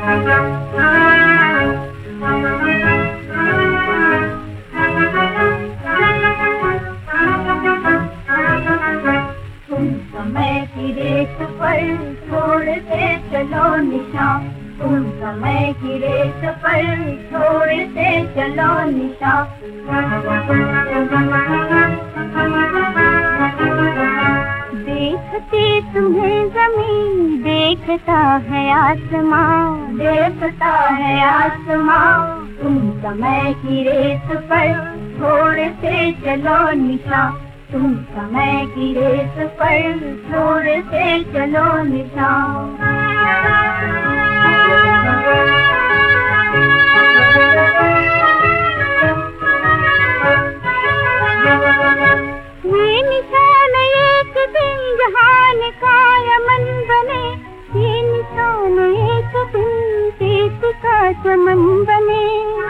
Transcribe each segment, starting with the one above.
समय की रेत पर छोड़ते चलो निशान, तुम समय की रेत पर छोड़ते चलो निशान। देखती तुम्हें जमीन, देखता है आसमां, देखता है आसमां। तुम समय की रेत पर छोड़ते चलो निशान, तुम समय की रेत पर छोड़ते चलो निशान। ये निशान एक दिन जहान का यमन बने, ये निशान एक दिन देश का चमन बने।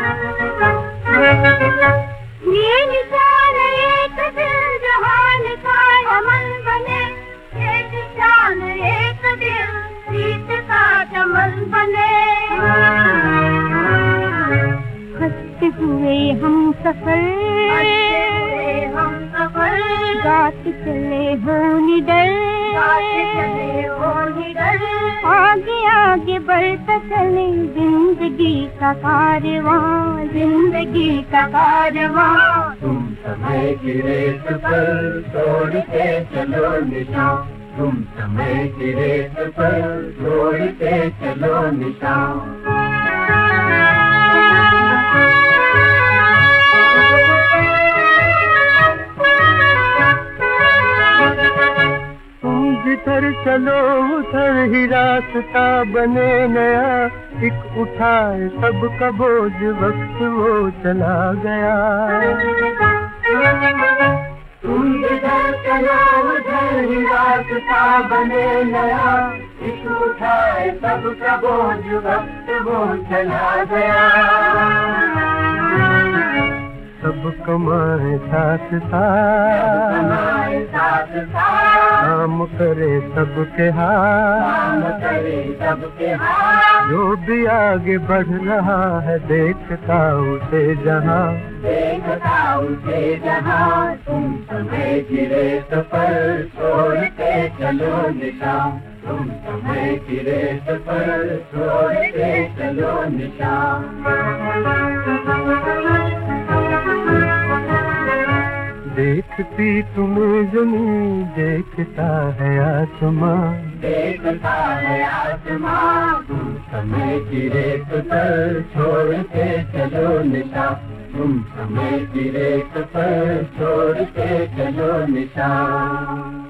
ये निशान एक दिन जहान का यमन बने, ये निशान एक दिन देश का चमन बने। हंसते हुए हम सफर, गाते चले हो निडर, आगे आगे बढ़ता चले जिंदगी का कारवां, जिंदगी का कारवां। तुम समय की रेत पर छोड़ते चलो निशान, तुम समय की रेत पर छोड़ते चलो निशान। जिधर चलो उधर ही रास्ता बने नया, एक उठाए सबका बोझ वक्त वो चला गया। तुम जिधर चलो उधर ही रास्ता बने नया, एक उठाए सबका बोझ वक्त वो चला गया। सब कमाए साथ साथ, काम करे सबके हाथ, जो भी आगे बढ़ रहा है देखता उसे जहाँ, देखता उसे जहाँ। तुम समय की रेत पर छोड़ते चलो निशान, तुम समय की रेत पर छोड़ते चलो निशान। देखती तुम्हें जमीन, देखता है आसमां, देखता है आसमां। तुम समय की रेत पर छोड़ते चलो निशान, तुम समय की रेत पर छोड़ते चलो निशान।